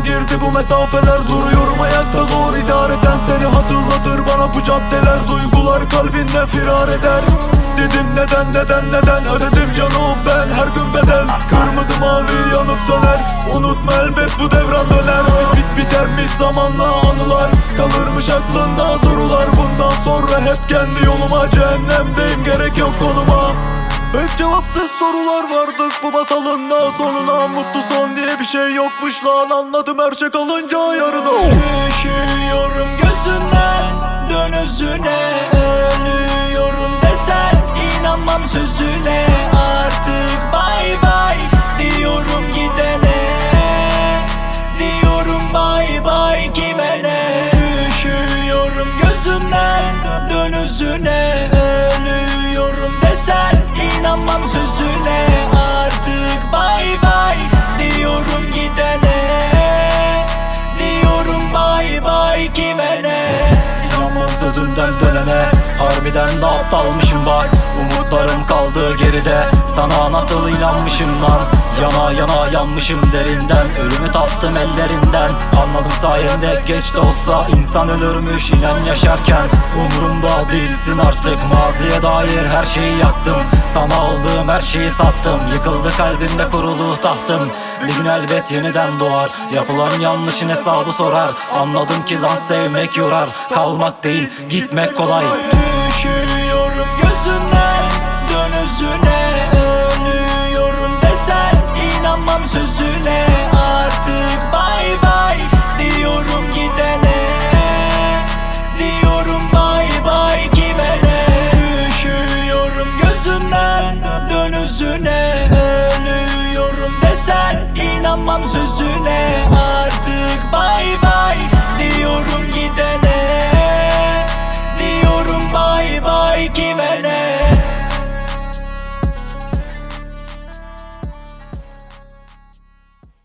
girdi bu mesafeler. Duruyorum ayakta zor idareten, seni hatırlatır bana bu caddeler. Duygular kalbinde firar eder. Dedim neden ödedim canım ben her gün bedel. Kırmızı mavi yanıp söner, unutma elbet bu devran döner. Bitermiş zamanla anılar, kalırmış aklında sorular. Bundan sonra hep kendi yoluma, cehennemdeyim gerek yok konuma. Hep cevapsız sorular vardık bu masalın da sonuna. Mutlu son diye bir şey yokmuş lan, anladım her şey kalınca yarıda. Düşüyorum gözünden, dön özüne. Ölüyorum desen inanmam sözüne. Artık bay bay diyorum gidene. Diyorum bay bay kime ne. Düşüyorum gözünden, dön özüne. Ölüyorum desen inanmam sözüne. Artık bay bay diyorum gidene. Diyorum bay bay kime ne. İnanmam sözünden dönene, harbiden de aptalmışım bak. Umutlarım kaldı geride, sana nasıl inanmışım lan. Yana yana yanmışım derinden, ölümü tattım ellerinden. Anladım sayende geç de olsa insan ölürmüş inan yaşarken. Umurumda değilsin artık, maziye dair her şeyi yaktım. Sana aldığım her şeyi sattım, yıkıldı kalbimde kurulu tahtım. Bir gün elbet yeniden doğar, yapılan yanlışın hesabı sorar. Anladım ki lan sevmek yorar, kalmak değil gitmek kolay. Düşüyorum gözünden, dön özüne. Ölüyorum desen inanmam sözüne. Artık bay bay diyorum gidene. Diyorum bay bay kime ne. Düşüyorum gözünden, dön özüne. Ölüyorum desen inanmam sözüne. Artık bay bay diyorum gidene. Diyorum bay bay kime ne.